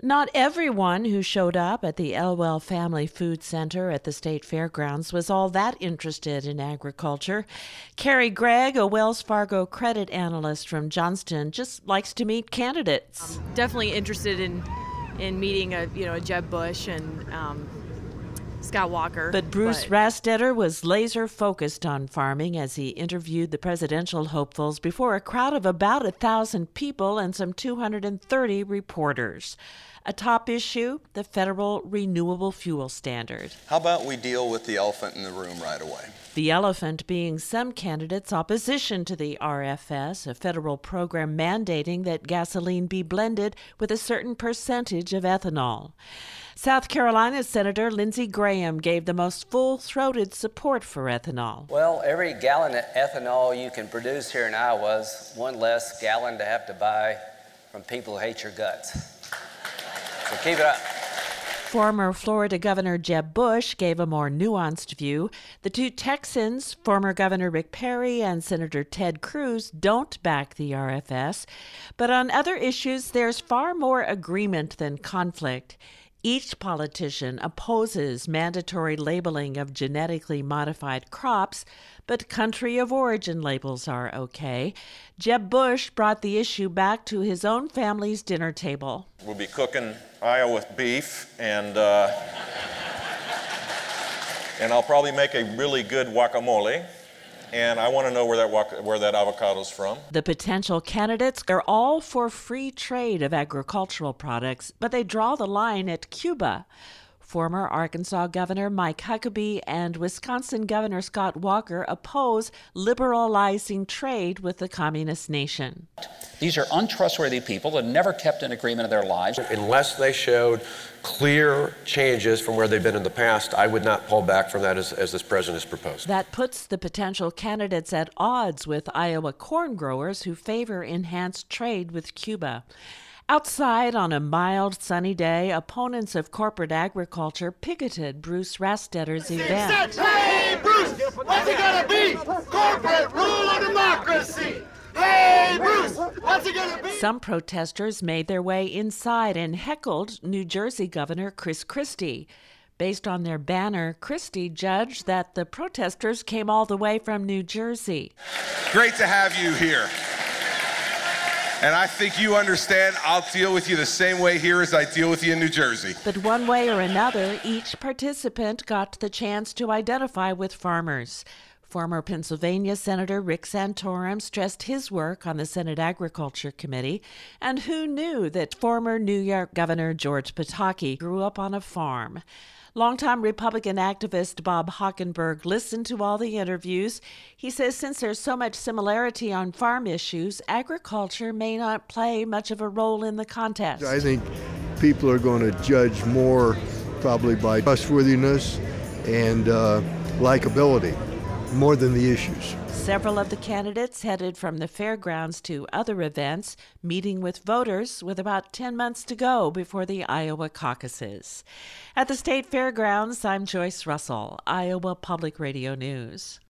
Not everyone who showed up at the Elwell Family Food Center at the state fairgrounds was all that interested in agriculture. Carrie Gregg, a Wells Fargo credit analyst from Johnston, just likes to meet candidates. Definitely interested in meeting a Jeb Bush and Scott Walker. But Bruce Rastetter was laser focused on farming as he interviewed the presidential hopefuls before a crowd of about 1,000 people and some 230 reporters. A top issue, the federal renewable fuel standard. How about we deal with the elephant in the room right away? The elephant being some candidates' opposition to the RFS, a federal program mandating that gasoline be blended with a certain percentage of ethanol. South Carolina Senator Lindsey Graham gave the most full-throated support for ethanol. Well, every gallon of ethanol you can produce here in Iowa is one less gallon to have to buy from people who hate your guts. So keep it up. Former Florida Governor Jeb Bush gave a more nuanced view. The two Texans, former Governor Rick Perry and Senator Ted Cruz, don't back the RFS. But on other issues, there's far more agreement than conflict. Each politician opposes mandatory labeling of genetically modified crops, but country of origin labels are okay. Jeb Bush brought the issue back to his own family's dinner table. We'll be cooking Iowa beef, and I'll probably make a really good guacamole. And I want to know where that avocado's from. The potential candidates are all for free trade of agricultural products, but they draw the line at Cuba. Former Arkansas Governor Mike Huckabee and Wisconsin Governor Scott Walker oppose liberalizing trade with the communist nation. These are untrustworthy people that never kept an agreement in their lives. Unless they showed clear changes from where they've been in the past, I would not pull back from that as this president has proposed. That puts the potential candidates at odds with Iowa corn growers who favor enhanced trade with Cuba. Outside on a mild, sunny day, opponents of corporate agriculture picketed Bruce Rastetter's event. Hey, Bruce, what's it gonna be? Corporate rule or democracy? Hey, Bruce, what's it gonna be? Some protesters made their way inside and heckled New Jersey Governor Chris Christie. Based on their banner, Christie judged that the protesters came all the way from New Jersey. Great to have you here. And I think you understand I'll deal with you the same way here as I deal with you in New Jersey. But one way or another, each participant got the chance to identify with farmers. Former Pennsylvania Senator Rick Santorum stressed his work on the Senate Agriculture Committee. And who knew that former New York Governor George Pataki grew up on a farm? Longtime Republican activist Bob Hockenberg listened to all the interviews. He says since there's so much similarity on farm issues, agriculture may not play much of a role in the contest. I think people are going to judge more probably by trustworthiness and likability more than the issues. Several of the candidates headed from the fairgrounds to other events, meeting with voters with about 10 months to go before the Iowa caucuses. At the state fairgrounds, I'm Joyce Russell, Iowa Public Radio News.